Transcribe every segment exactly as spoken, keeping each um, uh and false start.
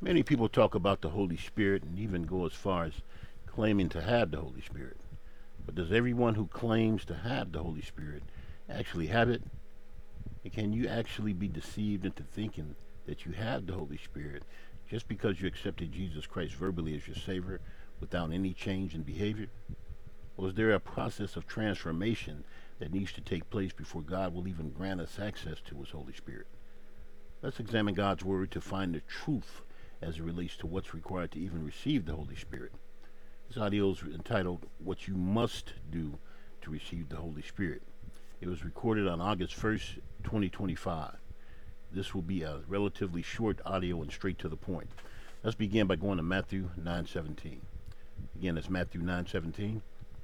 Many people talk about the Holy Spirit and even go as far as claiming to have the Holy Spirit. But does everyone who claims to have the Holy Spirit actually have it? And can you actually be deceived into thinking that you have the Holy Spirit just because you accepted Jesus Christ verbally as your Savior without any change in behavior? Or is there a process of transformation that needs to take place before God will even grant us access to His Holy Spirit? Let's examine God's Word to find the truth as it relates to what's required to even receive the Holy Spirit. This audio is entitled What You Must Do to Receive the Holy Spirit. It was recorded on August first, twenty twenty-five. This will be a relatively short audio and straight to the point. Let's begin by going to Matthew nine seventeen. Again, that's Matthew nine seventeen.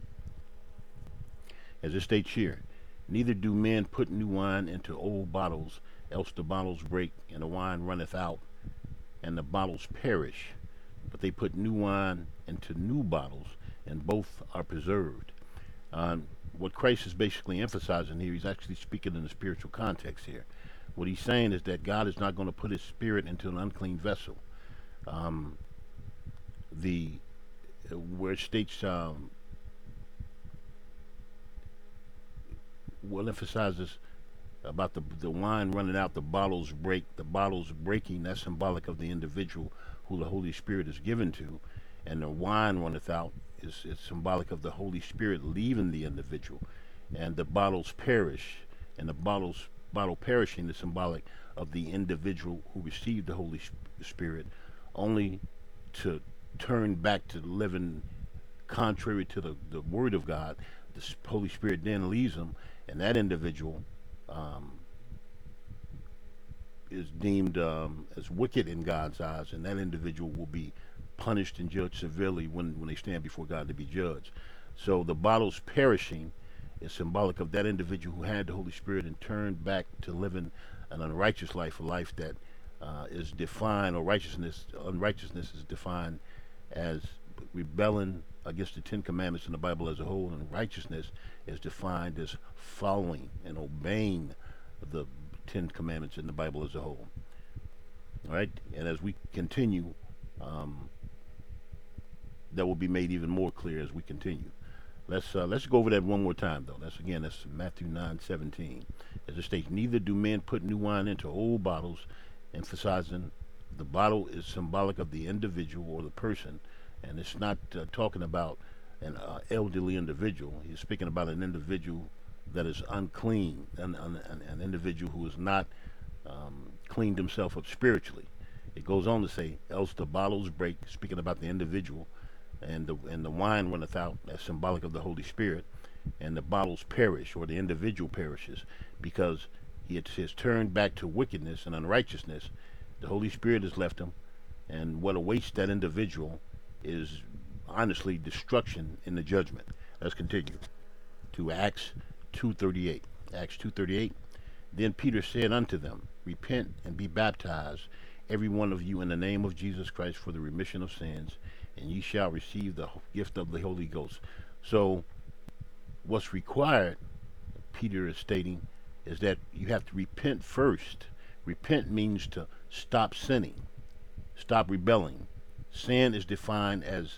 As it states here, neither do men put new wine into old bottles, else the bottles break, and the wine runneth out, and the bottles perish. But they put new wine into new bottles, and both are preserved. Um, what Christ is basically emphasizing here, he's actually speaking in the spiritual context here. What he's saying is that God is not going to put his spirit into an unclean vessel. Um, the where it states um, well emphasizes about the the wine running out, the bottles break. The bottles breaking, that's symbolic of the individual who the Holy Spirit is given to, and the wine runneth out is, is symbolic of the Holy Spirit leaving the individual, and the bottles perish, and the bottles bottle perishing is symbolic of the individual who received the Holy Spirit, only to turn back to living contrary to the, the Word of God. The Holy Spirit then leaves them, and that individual um, is deemed um, as wicked in God's eyes, and that individual will be punished and judged severely when, when they stand before God to be judged. So the bottles perishing is symbolic of that individual who had the Holy Spirit and turned back to living an unrighteous life, a life that uh, is defined, or righteousness, unrighteousness is defined as rebelling against the Ten Commandments in the Bible as a whole, and righteousness is defined as following and obeying the Ten Commandments in the Bible as a whole. All right, and as we continue, um, that will be made even more clear as we continue. Let's uh, let's go over that one more time, though. That's again, that's Matthew nine seventeen. As it states, neither do men put new wine into old bottles, emphasizing the bottle is symbolic of the individual or the person, and it's not uh, talking about an uh, elderly individual. He's speaking about an individual that is unclean, an, an, an individual who has not um, cleaned himself up spiritually. It goes on to say, else the bottles break, speaking about the individual, and the and the wine runneth out, that's symbolic of the Holy Spirit, and the bottles perish, or the individual perishes, because he has turned back to wickedness and unrighteousness. The Holy Spirit has left him, and what awaits that individual is honestly destruction in the judgment. Let's continue to Acts two thirty-eight. Acts two thirty-eight. Then Peter said unto them, repent and be baptized, every one of you, in the name of Jesus Christ, for the remission of sins, and ye shall receive the gift of the Holy Ghost. So what's required, Peter is stating, is that you have to repent first. Repent means to stop sinning, stop rebelling. Sin is defined as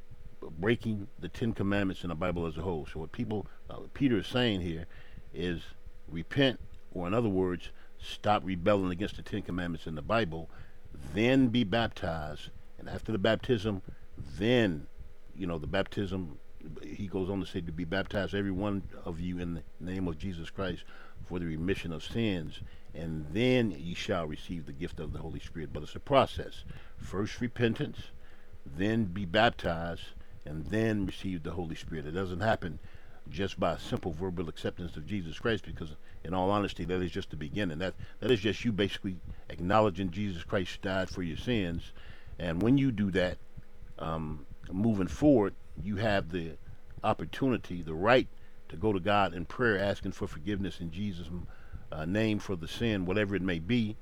breaking the Ten Commandments in the Bible as a whole. So what people, uh, Peter is saying here is repent, or in other words, stop rebelling against the Ten Commandments in the Bible, then be baptized, and after the baptism, then, you know, the baptism, he goes on to say, to be baptized, every one of you, in the name of Jesus Christ, for the remission of sins, and then ye shall receive the gift of the Holy Spirit. But it's a process. First repentance, then be baptized, and then receive the Holy Spirit. It doesn't happen just by a simple verbal acceptance of Jesus Christ, because in all honesty, that is just the beginning. That that is just you basically acknowledging Jesus Christ died for your sins. And when you do that, um, moving forward, you have the opportunity, the right, to go to God in prayer, asking for forgiveness in Jesus' uh, name for the sin, whatever it may be.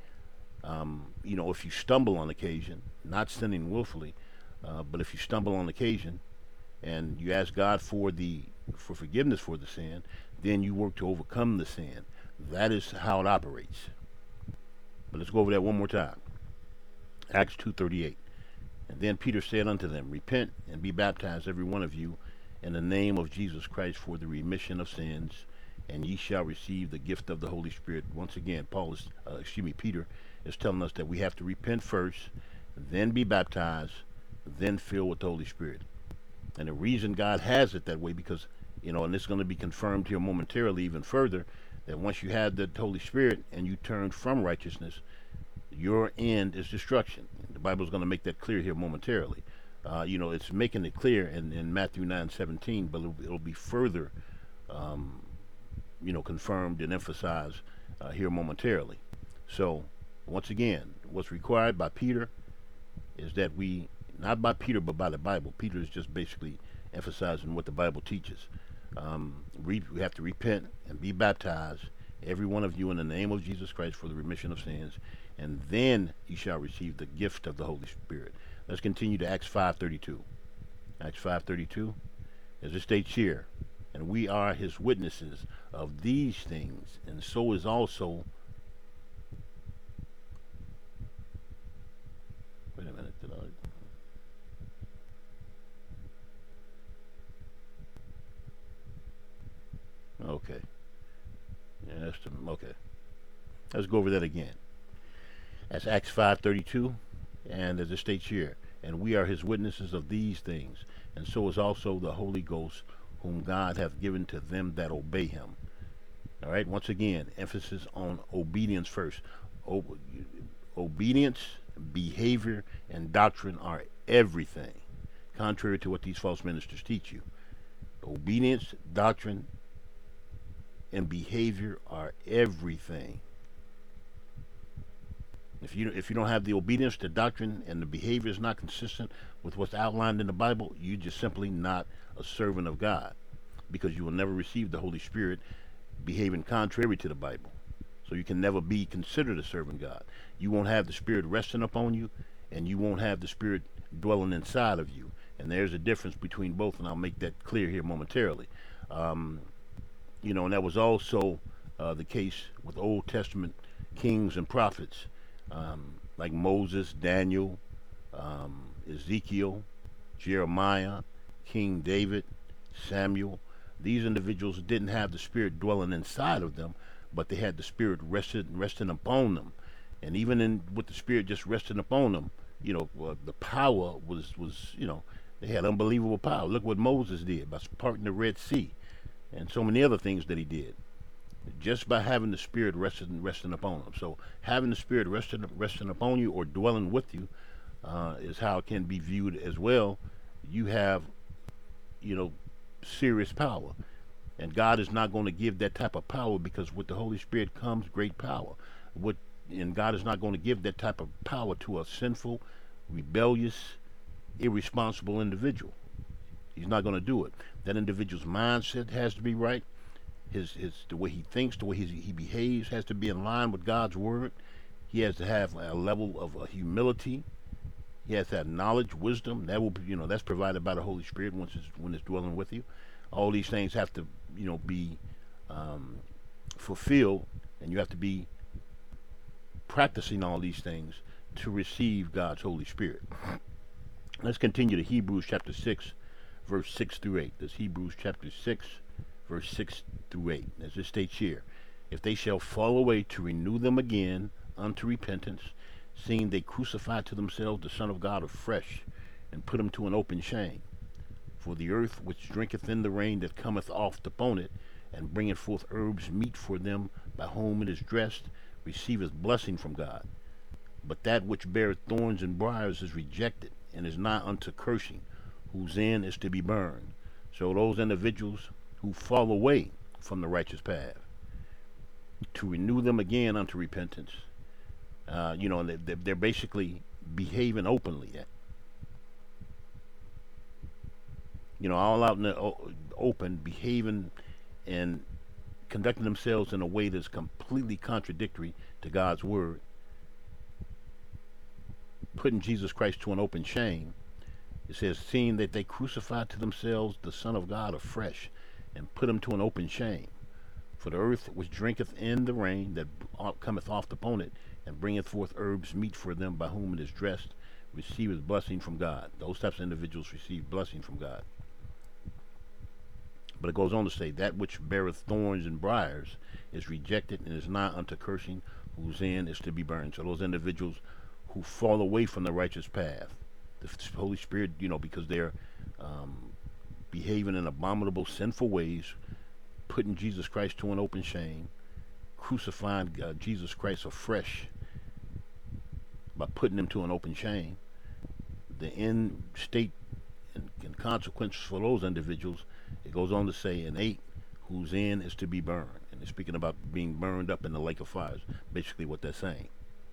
Um, you know, if you stumble on occasion, not sinning willfully, uh, but if you stumble on occasion, and you ask God for the for forgiveness for the sin, then you work to overcome the sin. That is how it operates. But let's go over that one more time. Acts two thirty-eight. And then Peter said unto them, Repent and be baptized every one of you in the name of Jesus Christ for the remission of sins, and ye shall receive the gift of the Holy Spirit. Once again, Paul is, uh, excuse me, Peter is telling us that we have to repent first, then be baptized, then fill with the Holy Spirit. And the reason God has it that way, because, you know, and this is going to be confirmed here momentarily even further, that once you have the Holy Spirit and you turn from righteousness, your end is destruction. The Bible is going to make that clear here momentarily. Uh, you know, it's making it clear in, in Matthew nine seventeen, but it'll, it'll be further, um, you know, confirmed and emphasized uh, here momentarily. So, once again, what's required by Peter is that we, not by Peter, but by the Bible. Peter is just basically emphasizing what the Bible teaches. Um, we, we have to repent and be baptized, every one of you, in the name of Jesus Christ for the remission of sins, and then you shall receive the gift of the Holy Spirit. Let's continue to Acts five thirty-two. Acts five thirty-two, as it states here, and we are his witnesses of these things, and so is also, wait a minute, did I, okay, yeah, that's the, okay, let's go over that again. That's Acts five thirty-two, and as it states here, and we are his witnesses of these things, and so is also the Holy Ghost, whom God hath given to them that obey him. All right, once again, emphasis on obedience first. O- obedience, behavior, and doctrine are everything, contrary to what these false ministers teach you. Obedience, doctrine, and behavior are everything. If you if you don't have the obedience to doctrine and the behavior is not consistent with what's outlined in the Bible, you're just simply not a servant of God, because you will never receive the Holy Spirit behaving contrary to the Bible. So you can never be considered a servant of God. You won't have the Spirit resting upon you, and you won't have the Spirit dwelling inside of you. And there's a difference between both, and I'll make that clear here momentarily. Um, you know, and that was also uh, the case with Old Testament kings and prophets. Um, like Moses, Daniel, um, Ezekiel, Jeremiah, King David, Samuel. These individuals didn't have the Spirit dwelling inside of them, but they had the Spirit rested, resting upon them. And even in with the Spirit just resting upon them, you know, uh, the power was, was, you know, they had unbelievable power. Look what Moses did by parting the Red Sea, and so many other things that he did, just by having the Spirit resting resting upon them. So having the Spirit resting resting upon you or dwelling with you uh, is how it can be viewed as well. You have, you know, serious power, and God is not going to give that type of power, because with the Holy Spirit comes great power. What and God is not going to give that type of power to a sinful, rebellious, irresponsible individual. He's not going to do it. That individual's mindset has to be right. His, his the way he thinks, the way he, he behaves has to be in line with God's word. He has to have a level of uh, humility. He has to have knowledge, wisdom. That will, be, you know, that's provided by the Holy Spirit once it's when it's dwelling with you. All these things have to, you know, be um, fulfilled, and you have to be practicing all these things to receive God's Holy Spirit. Let's continue to Hebrews chapter six, verse six through eight. This Hebrews chapter six, verse six through eight, as it states here, if they shall fall away, to renew them again unto repentance, seeing they crucify to themselves the Son of God afresh, and put him to an open shame. For the earth which drinketh in the rain that cometh oft upon it, and bringeth forth herbs meet for them by whom it is dressed, receiveth blessing from God. But that which beareth thorns and briars is rejected, and is not unto cursing, whose end is to be burned. So those individuals who fall away from the righteous path, to renew them again unto repentance. Uh, you know, they, they're basically behaving openly. You know, all out in the open, behaving and conducting themselves in a way that's completely contradictory to God's word, putting Jesus Christ to an open shame. It says, seeing that they crucified to themselves the Son of God afresh, and put him to an open shame. For the earth which drinketh in the rain that cometh oft upon it and bringeth forth herbs meet for them by whom it is dressed, receiveth blessing from God. Those types of individuals receive blessing from God. But it goes on to say, that which beareth thorns and briars is rejected and is not unto cursing, whose end is to be burned. So those individuals who fall away from the righteous path, the Holy Spirit, you know, because they're um, behaving in abominable, sinful ways, putting Jesus Christ to an open shame, crucifying uh, Jesus Christ afresh by putting him to an open shame, the end state and, and consequences for those individuals, it goes on to say in eight, whose end is to be burned. And it's speaking about being burned up in the lake of fires, basically what they're saying.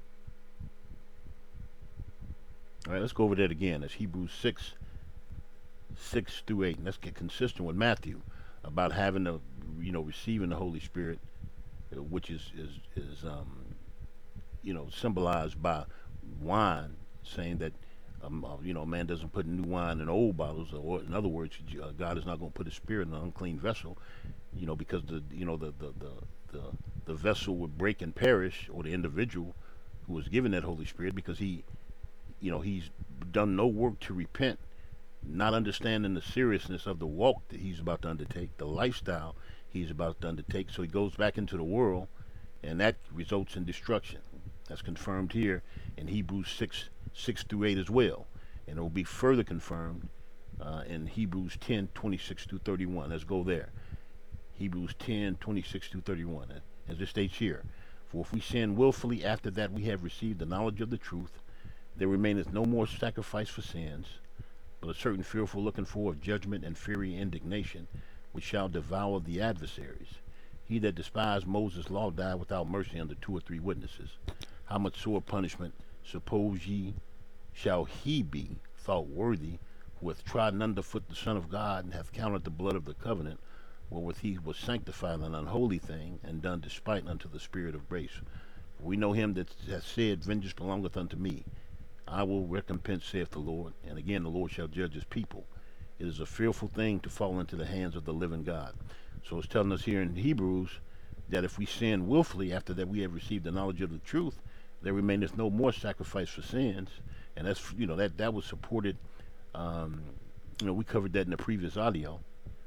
All right, let's go over that again. That's Hebrews six, six through eight. And let's get consistent with Matthew about having the, you know, receiving the Holy Spirit, uh, which is, is, is um, you know, symbolized by wine, saying that, um, uh, you know, man doesn't put new wine in old bottles, or in other words, uh, God is not going to put his spirit in an unclean vessel, you know, because the, you know, the, the, the, the, the vessel would break and perish, or the individual who was given that Holy Spirit, because he, you know, he's done no work to repent, not understanding the seriousness of the walk that he's about to undertake, the lifestyle he's about to undertake. So he goes back into the world, and that results in destruction. That's confirmed here in Hebrews six, six through eight as well. And it will be further confirmed uh, in Hebrews ten, twenty-six through thirty-one. Let's go there. Hebrews ten, twenty-six through thirty-one. As it states here, for if we sin willfully after that we have received the knowledge of the truth, there remaineth no more sacrifice for sins, but a certain fearful looking for of judgment and fiery indignation, which shall devour the adversaries. He that despised Moses' law died without mercy under two or three witnesses. How much sore punishment, suppose ye, shall he be thought worthy, who hath trodden under foot the Son of God, and hath counted the blood of the covenant, wherewith he was sanctified an unholy thing, and done despite unto the Spirit of grace? We know him that hath said, vengeance belongeth unto me. I will recompense, saith the Lord. And again, the Lord shall judge his people. It is a fearful thing to fall into the hands of the living God. So it's telling us here in Hebrews that if we sin willfully after that we have received the knowledge of the truth, there remaineth no more sacrifice for sins. And that's, you know, that, that was supported, um, you know, we covered that in the previous audio.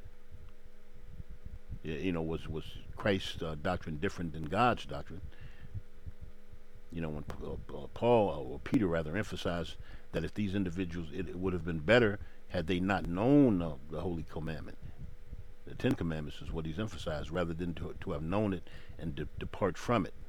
You know, was, was Christ's uh, doctrine different than God's doctrine? You know, when uh, Paul, or Peter rather, emphasized that if these individuals, it, it would have been better had they not known uh, the Holy Commandment. The Ten Commandments is what he's emphasized, rather than to, to have known it and de- depart from it.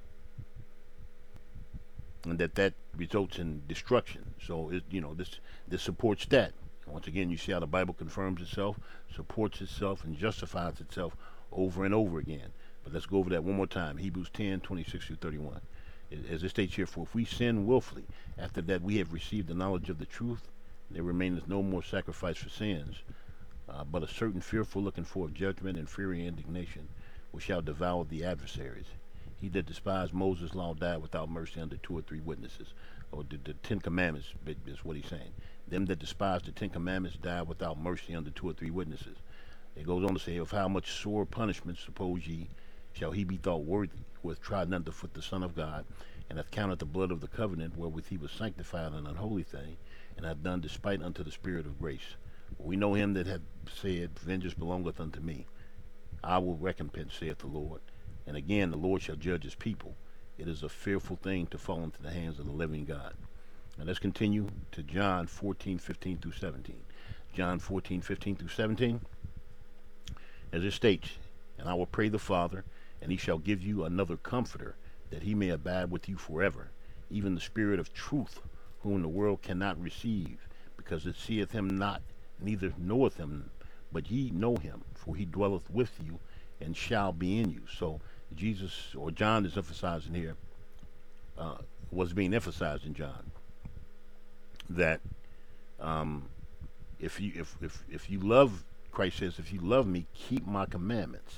And that that results in destruction. So, it, you know, this, this supports that. Once again, you see how the Bible confirms itself, supports itself, and justifies itself over and over again. But let's go over that one more time. Hebrews ten, twenty-six through thirty-one. As it states here, for if we sin willfully, after that we have received the knowledge of the truth, there remaineth no more sacrifice for sins, uh, but a certain fearful looking for of judgment and fiery indignation, which shall devour the adversaries. He that despised Moses' law died without mercy under two or three witnesses. Or the, the Ten Commandments is what he's saying. Them that despise the Ten Commandments died without mercy under two or three witnesses. It goes on to say, of how much sore punishment, suppose ye, shall he be thought worthy, who hath trodden under foot the Son of God, and hath counted the blood of the covenant, wherewith he was sanctified an unholy thing, and hath done despite unto the Spirit of grace. We know him that hath said, vengeance belongeth unto me. I will recompense, saith the Lord. And again, the Lord shall judge his people. It is a fearful thing to fall into the hands of the living God. Now let's continue to John fourteen, fifteen through seventeen. John fourteen, fifteen through seventeen. As it states, and I will pray the Father, and he shall give you another comforter, that he may abide with you forever, even the Spirit of truth, whom the world cannot receive, because it seeth him not, neither knoweth him, but ye know him, for he dwelleth with you, and shall be in you. So Jesus, or John is emphasizing here, uh, was being emphasized in John, that um, if you if, if if you love, Christ says, if you love me, keep my commandments.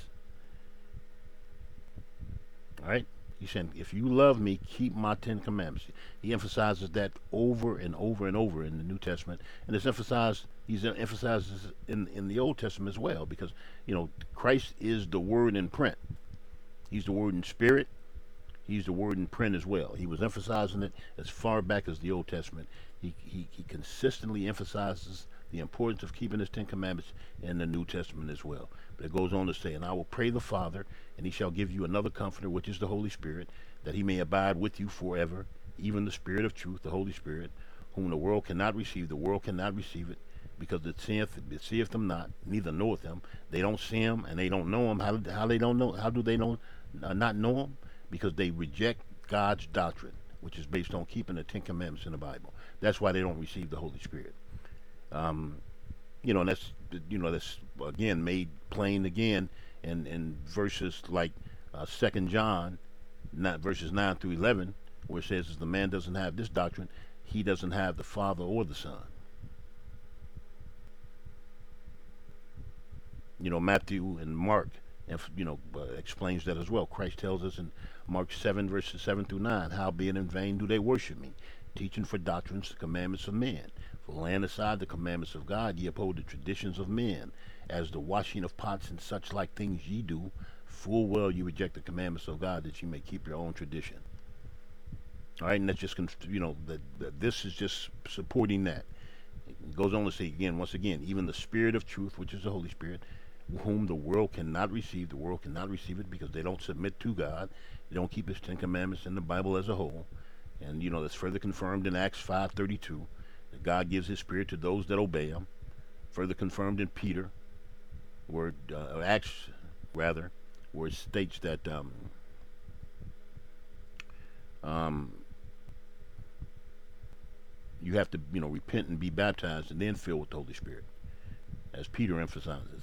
All right? He said, if you love me, keep my Ten Commandments. He emphasizes that over and over and over in the New Testament. And it's emphasized, he's emphasizes in, in the Old Testament as well, because, you know, Christ is the Word in print. He's the Word in spirit. He's the word in print as well. He was emphasizing it as far back as the Old Testament. He, he, he consistently emphasizes the importance of keeping his Ten Commandments in the New Testament as well. But it goes on to say, and I will pray the Father, and he shall give you another comforter, which is the Holy Spirit, that he may abide with you forever, even the Spirit of truth, the Holy Spirit, whom the world cannot receive. The world cannot receive it, because it seeth, it seeth them not, neither knoweth them. They don't see him, and they don't know him. How, how they don't know? How do they know, uh, not know him? Because they reject God's doctrine, which is based on keeping the Ten Commandments in the Bible. That's why they don't receive the Holy Spirit. Um, you know, and that's you know that's again made plain again in, in verses like uh, Second John, not verses nine through eleven, where it says, "If the man doesn't have this doctrine, he doesn't have the Father or the Son." You know, Matthew and Mark, and you know, uh, explains that as well. Christ tells us in Mark seven verses seven through nine, "Howbeit in vain do they worship me, teaching for doctrines the commandments of men. For laying aside the commandments of God, ye uphold the traditions of men, as the washing of pots and such like things ye do. Full well ye reject the commandments of God, that ye may keep your own tradition." All right, and that's just you know that, that this is just supporting that. It goes on to say again, once again, even the Spirit of truth, which is the Holy Spirit, whom the world cannot receive. The world cannot receive it because they don't submit to God. They don't keep his Ten Commandments in the Bible as a whole. And, you know, that's further confirmed in Acts five thirty-two, that God gives his Spirit to those that obey him. Further confirmed in Peter, where, uh, Acts, rather, where it states that um, um, you have to, you know, repent and be baptized and then filled with the Holy Spirit, as Peter emphasizes.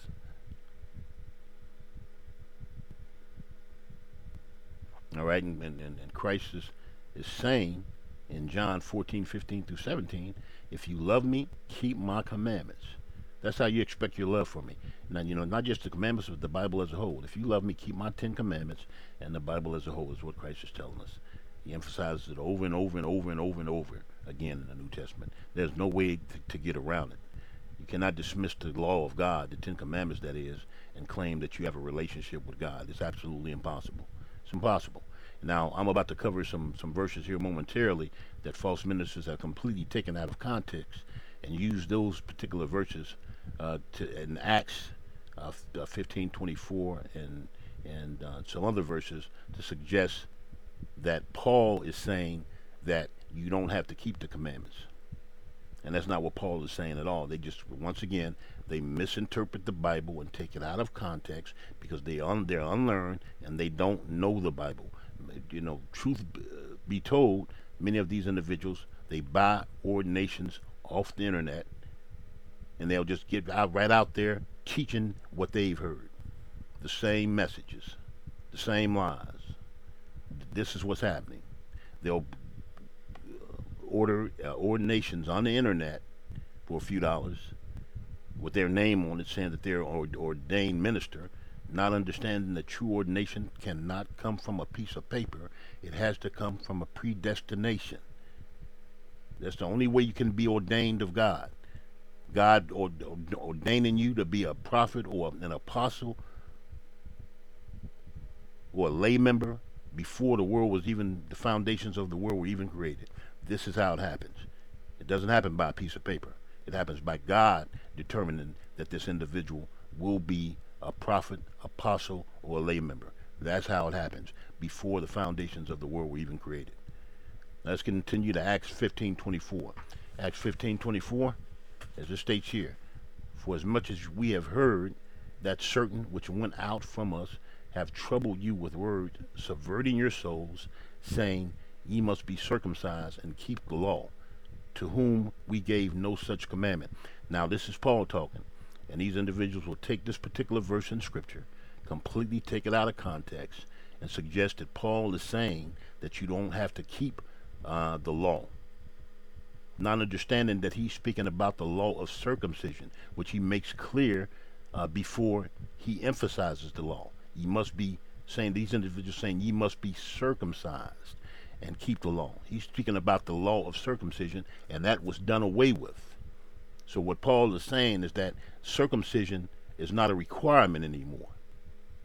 All right, and, and, and Christ is, is saying in John fourteen, fifteen through seventeen, "If you love me, keep my commandments." That's how you expect your love for me. Now, you know, not just the commandments, but the Bible as a whole. If you love me, keep my Ten Commandments, and the Bible as a whole is what Christ is telling us. He emphasizes it over and over and over and over and over again in the New Testament. There's no way to, to get around it. You cannot dismiss the law of God, the Ten Commandments that is, and claim that you have a relationship with God. It's absolutely impossible. It's impossible. Now, I'm about to cover some, some verses here momentarily that false ministers have completely taken out of context and used those particular verses uh, to, in Acts uh, fifteen twenty-four and, and uh, some other verses to suggest that Paul is saying that you don't have to keep the commandments. And that's not what Paul is saying at all. They just, once again, they misinterpret the Bible and take it out of context because they un, they're unlearned and they don't know the Bible. You know, truth be told, many of these individuals, they buy ordinations off the internet and they'll just get out right out there teaching what they've heard. The same messages, the same lies. This is what's happening. They'll order uh, ordinations on the internet for a few dollars with their name on it saying that they're an ordained minister, not understanding that true ordination cannot come from a piece of paper. It has to come from a predestination. That's the only way you can be ordained of God. God ord- ordaining you to be a prophet or an apostle or a lay member before the world was even, the foundations of the world were even created. This is how it happens. It doesn't happen by a piece of paper. It happens by God determining that this individual will be a prophet, apostle, or a lay member. That's how it happens before the foundations of the world were even created. Let's continue to Acts fifteen twenty-four. Acts fifteen twenty-four, as it states here, "For as much as we have heard that certain which went out from us have troubled you with words, subverting your souls, saying, Ye must be circumcised and keep the law, to whom we gave no such commandment." Now this is Paul talking, and these individuals will take this particular verse in Scripture, completely take it out of context, and suggest that Paul is saying that you don't have to keep uh, the law, not understanding that he's speaking about the law of circumcision, which he makes clear uh, before he emphasizes the law. You must be saying, these individuals saying, ye must be circumcised and keep the law. He's speaking about the law of circumcision, and that was done away with. So what Paul is saying is that circumcision is not a requirement anymore.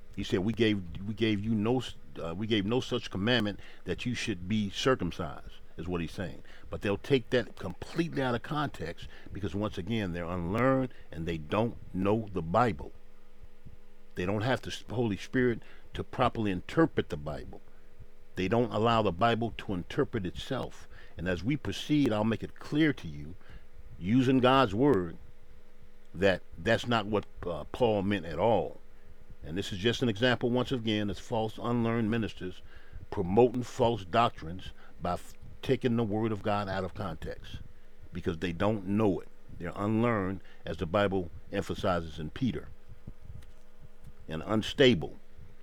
He said, "We gave we gave you no uh, we gave no such commandment that you should be circumcised," is what he's saying. But they'll take that completely out of context because once again they're unlearned and they don't know the Bible. They don't have the Holy Spirit to properly interpret the Bible. They don't allow the Bible to interpret itself. And as we proceed, I'll make it clear to you, using God's word, that that's not what uh, Paul meant at all. And this is just an example, once again, of false, unlearned ministers promoting false doctrines by f- taking the word of God out of context because they don't know it. They're unlearned, as the Bible emphasizes in Peter, and unstable.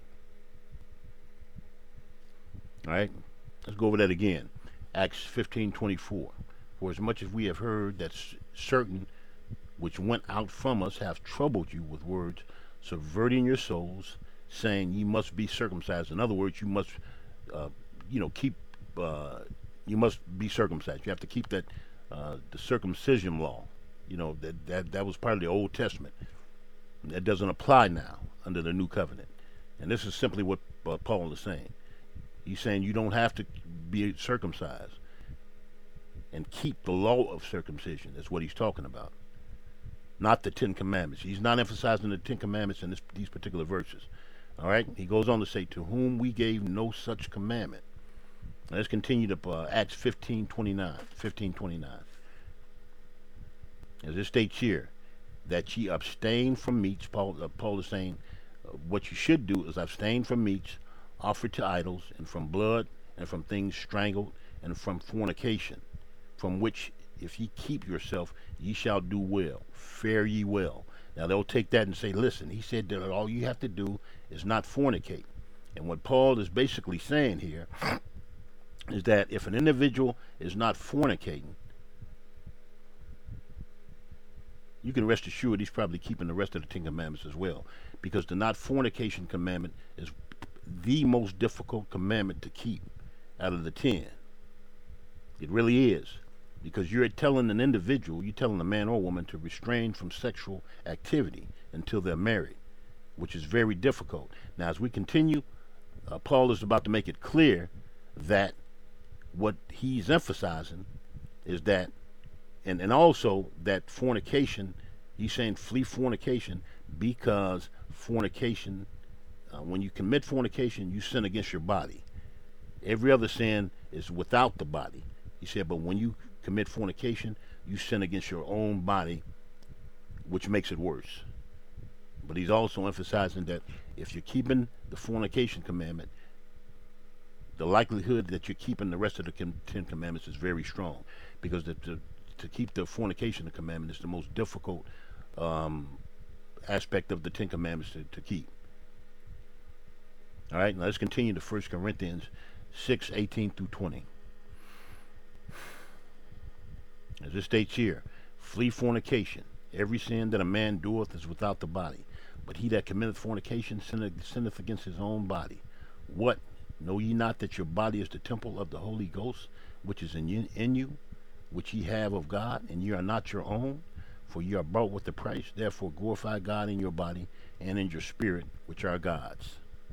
All right, let's go over that again. Acts fifteen twenty-four. For as much as we have heard that certain which went out from us have troubled you with words, subverting your souls, saying ye must be circumcised. In other words, you must, uh, you know, keep, uh, you must be circumcised. You have to keep that, uh, the circumcision law. You know, that, that, that was part of the Old Testament. That doesn't apply now under the New Covenant. And this is simply what uh, Paul is saying. He's saying you don't have to be circumcised and keep the law of circumcision. That's what he's talking about. Not the Ten Commandments. He's not emphasizing the Ten Commandments in this, these particular verses. All right? He goes on to say, to whom we gave no such commandment. Now let's continue to uh, Acts fifteen twenty-nine. fifteen twenty-nine. As it states here, that ye abstain from meats. Paul, uh, Paul is saying, uh, what you should do is abstain from meats offered to idols, and from blood, and from things strangled, and from fornication, from which if ye keep yourself, ye shall do well. Fare ye well. Now they'll take that and say, listen, he said that all you have to do is not fornicate. And what Paul is basically saying here is that if an individual is not fornicating, you can rest assured he's probably keeping the rest of the Ten Commandments as well. Because the not fornication commandment is the most difficult commandment to keep out of the ten. It really is. Because you're telling an individual, you're telling a man or woman to restrain from sexual activity until they're married, which is very difficult. Now, as we continue, uh, Paul is about to make it clear that what he's emphasizing is that, and, and also that fornication, he's saying flee fornication because fornication, uh, when you commit fornication, you sin against your body. Every other sin is without the body. He said, but when you commit fornication, you sin against your own body, which makes it worse. But he's also emphasizing that if you're keeping the fornication commandment, the likelihood that you're keeping the rest of the Ten Commandments is very strong, because the, to, to keep the fornication commandment is the most difficult um, aspect of the Ten Commandments to, to keep. All right, now let's continue to First Corinthians six eighteen through twenty. As it states here, flee fornication. Every sin that a man doeth is without the body. But he that committeth fornication sinneth, sinneth against his own body. What? Know ye not that your body is the temple of the Holy Ghost, which is in you, in you, which ye have of God, and ye are not your own? For ye are bought with a price. Therefore glorify God in your body and in your spirit, which are God's.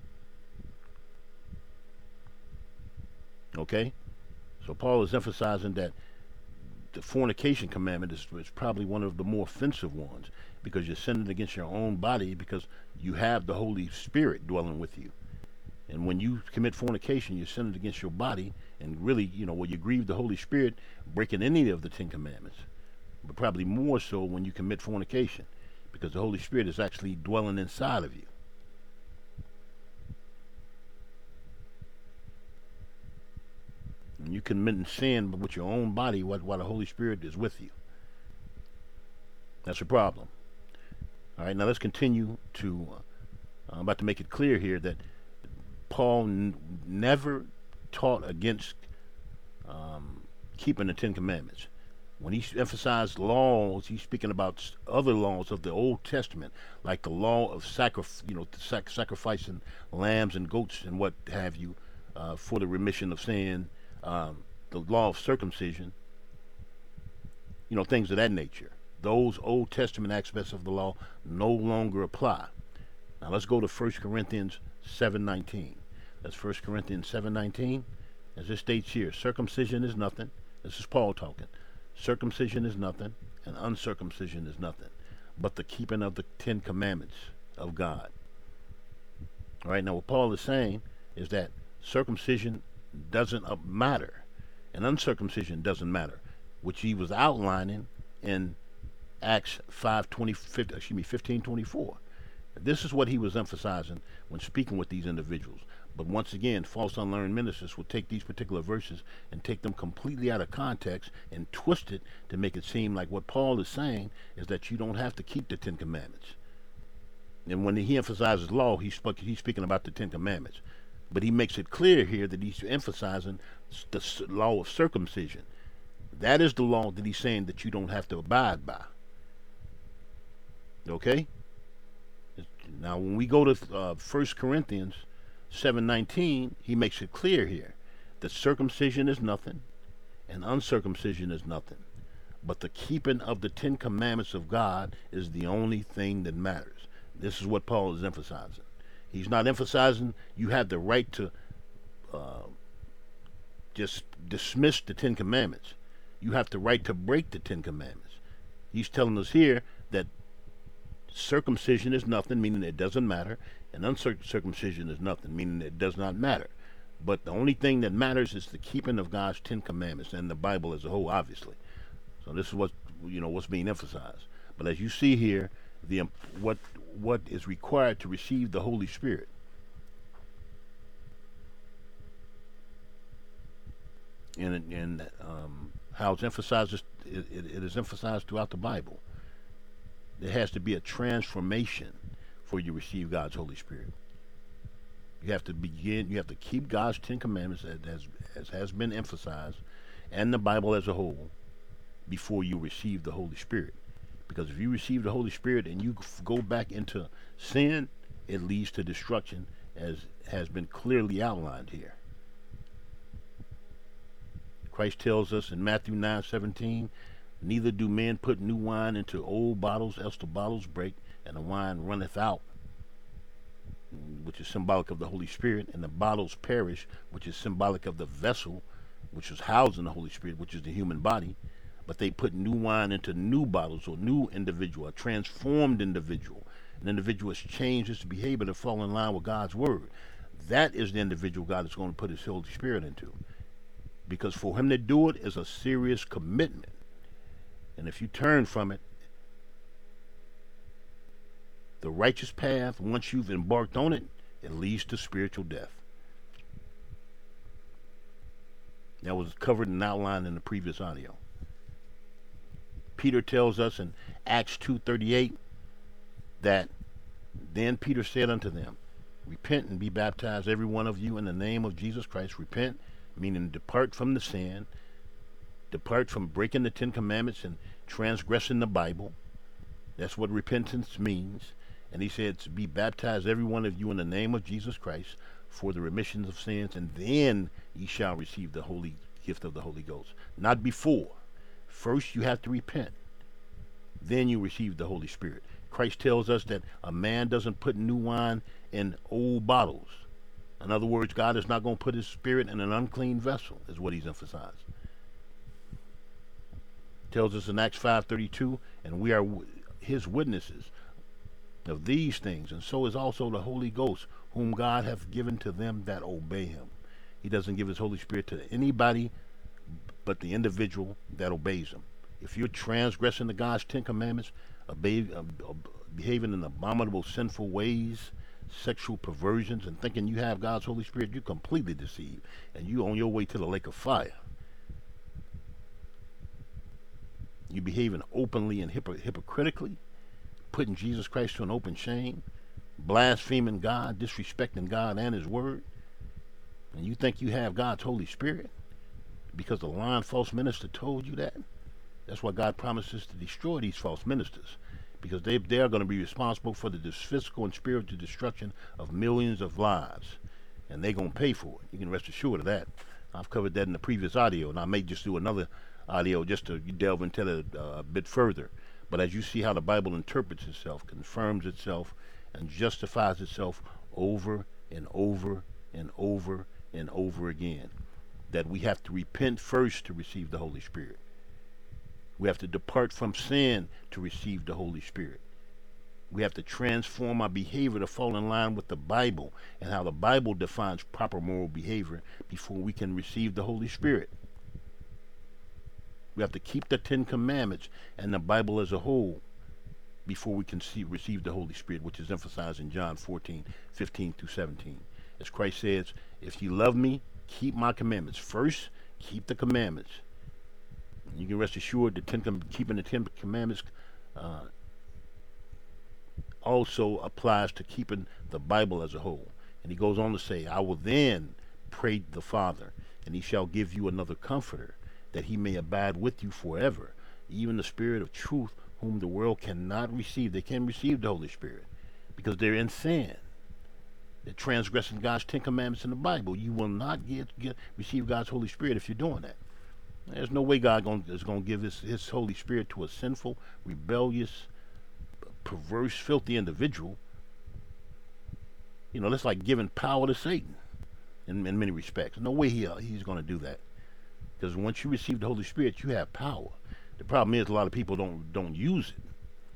Okay? So Paul is emphasizing that the fornication commandment is, is probably one of the more offensive ones, because you're sinning against your own body, because you have the Holy Spirit dwelling with you. And when you commit fornication, you're sinning against your body, and really, you know, when you grieve the Holy Spirit, breaking any of the Ten Commandments. But probably more so when you commit fornication, because the Holy Spirit is actually dwelling inside of you. And you commit sin with your own body while, while the Holy Spirit is with you. That's a problem. All right, now let's continue to, uh, I'm about to make it clear here that Paul n- never taught against um, keeping the Ten Commandments. When he emphasized laws, he's speaking about other laws of the Old Testament, like the law of sacrifice, you know, sac- sacrificing lambs and goats and what have you uh, for the remission of sin. Um, the law of circumcision, you know, things of that nature. Those Old Testament aspects of the law no longer apply. Now let's go to First Corinthians seven nineteen. That's First Corinthians seven nineteen. As it states here, circumcision is nothing. This is Paul talking. Circumcision is nothing, and uncircumcision is nothing, but the keeping of the Ten Commandments of God. All right, now what Paul is saying is that circumcision doesn't uh, matter, and uncircumcision doesn't matter, which he was outlining in Acts five twenty, excuse me, fifteen twenty-four. This is what he was emphasizing when speaking with these individuals. But once again, false unlearned ministers will take these particular verses and take them completely out of context and twist it to make it seem like what Paul is saying is that you don't have to keep the Ten Commandments. And when he emphasizes law, he's, sp- he's speaking about the Ten Commandments. But he makes it clear here that he's emphasizing the law of circumcision. That is the law that he's saying that you don't have to abide by. Okay? Now, when we go to uh, First Corinthians seven nineteen, he makes it clear here that circumcision is nothing and uncircumcision is nothing, but the keeping of the Ten Commandments of God is the only thing that matters. This is what Paul is emphasizing. He's not emphasizing you have the right to uh, just dismiss the Ten Commandments. You have the right to break the Ten Commandments. He's telling us here that circumcision is nothing, meaning it doesn't matter, and uncircumcision is nothing, meaning it does not matter. But the only thing that matters is the keeping of God's Ten Commandments and the Bible as a whole, obviously. So this is what you know what's being emphasized. But as you see here, the what what is required to receive the Holy Spirit. And and um, how it's emphasized, it, it, it is emphasized throughout the Bible. There has to be a transformation for you to receive God's Holy Spirit. You have to begin, you have to keep God's Ten Commandments, as, as has been emphasized, and the Bible as a whole, before you receive the Holy Spirit. Because if you receive the Holy Spirit and you go back into sin, it leads to destruction, as has been clearly outlined here. Christ tells us in Matthew nine seventeen, neither do men put new wine into old bottles, else the bottles break, and the wine runneth out, which is symbolic of the Holy Spirit, and the bottles perish, which is symbolic of the vessel, which is housing the Holy Spirit, which is the human body. But they put new wine into new bottles, or new individual, a transformed individual. An individual has changed his behavior to fall in line with God's word. That is the individual God is going to put his Holy Spirit into. Because for him to do it is a serious commitment. And if you turn from it, the righteous path, once you've embarked on it, it leads to spiritual death. That was covered and outlined in the previous audio. Peter tells us in Acts two thirty-eight that then Peter said unto them, repent and be baptized every one of you in the name of Jesus Christ. Repent, meaning depart from the sin, depart from breaking the Ten Commandments and transgressing the Bible. That's what repentance means. And he said to be baptized every one of you in the name of Jesus Christ for the remission of sins, and then ye shall receive the holy gift of the Holy Ghost. Not before. First you have to repent. Then you receive the Holy Spirit. Christ tells us that a man doesn't put new wine in old bottles. In other words, God is not going to put his spirit in an unclean vessel, is what he's emphasized. Tells us in Acts five thirty-two, and we are his witnesses of these things, and so is also the Holy Ghost, whom God hath given to them that obey him. He doesn't give his Holy Spirit to anybody but the individual that obeys him. If you're transgressing the God's Ten Commandments, obey, uh, uh, behaving in abominable sinful ways, sexual perversions, and thinking you have God's Holy Spirit, you're completely deceived, and you're on your way to the lake of fire. You're behaving openly and hypocr- hypocritically, putting Jesus Christ to an open shame, blaspheming God, disrespecting God and his word, and you think you have God's Holy Spirit because the lying false minister told you that. That's why God promises to destroy these false ministers, because they, they are going to be responsible for the physical and spiritual destruction of millions of lives, and they're going to pay for it. You can rest assured of that. I've covered that in the previous audio, and I may just do another audio just to delve into it uh, a bit further. But as you see how the Bible interprets itself, confirms itself, and justifies itself over and over and over and over again. That we have to repent first to receive the Holy Spirit. We have to depart from sin to receive the Holy Spirit. We have to transform our behavior to fall in line with the Bible and how the Bible defines proper moral behavior before we can receive the Holy Spirit. We have to keep the Ten Commandments and the Bible as a whole before we can see, receive the Holy Spirit, which is emphasized in John fourteen, fifteen through seventeen. As Christ says, if you love me, keep my commandments. First, keep the commandments. You can rest assured that ten, keeping the Ten Commandments uh, also applies to keeping the Bible as a whole. And he goes on to say, I will then pray the Father, and he shall give you another comforter, that he may abide with you forever, even the Spirit of truth, whom the world cannot receive. They can't receive the Holy Spirit because they're in sin. They're transgressing God's Ten Commandments in the Bible. You will not get, get receive God's Holy Spirit if you're doing that. There's no way God gonna, is going to give his, his Holy Spirit to a sinful, rebellious, perverse, filthy individual. You know, that's like giving power to Satan in, in many respects. No way he, uh, he's going to do that. Because once you receive the Holy Spirit, you have power. The problem is a lot of people don't don't use it.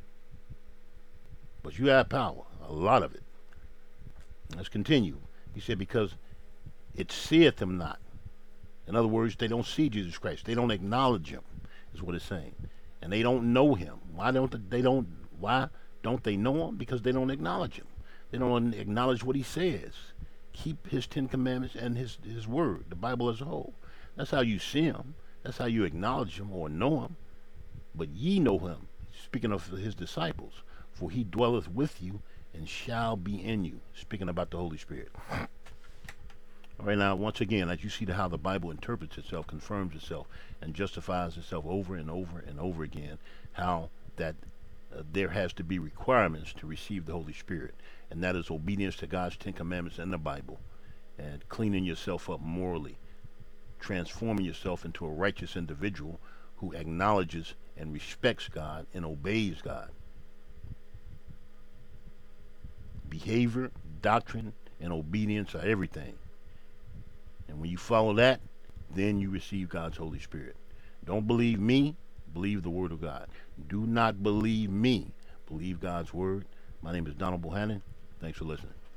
But you have power, a lot of it. Let's continue. He said, because it seeth them not. In other words, they don't see Jesus Christ. They don't acknowledge him, is what it's saying. And they don't know him. Why don't they don't why don't they know him? Because they don't acknowledge him. They don't acknowledge what he says. Keep his Ten Commandments and his, his word, the Bible as a whole. That's how you see him. That's how you acknowledge him or know him. But ye know him, speaking of his disciples, for he dwelleth with you and shall be in you, speaking about the Holy Spirit. All right, now, once again, as you see the, how the Bible interprets itself, confirms itself, and justifies itself over and over and over again, how that uh, there has to be requirements to receive the Holy Spirit, and that is obedience to God's Ten Commandments and the Bible, and cleaning yourself up morally, transforming yourself into a righteous individual who acknowledges and respects God and obeys God. Behavior, doctrine, and obedience are everything. And when you follow that, then you receive God's Holy Spirit. Don't believe me, believe the Word of God. Do not believe me, believe God's Word. My name is Donald Bohannon. Thanks for listening.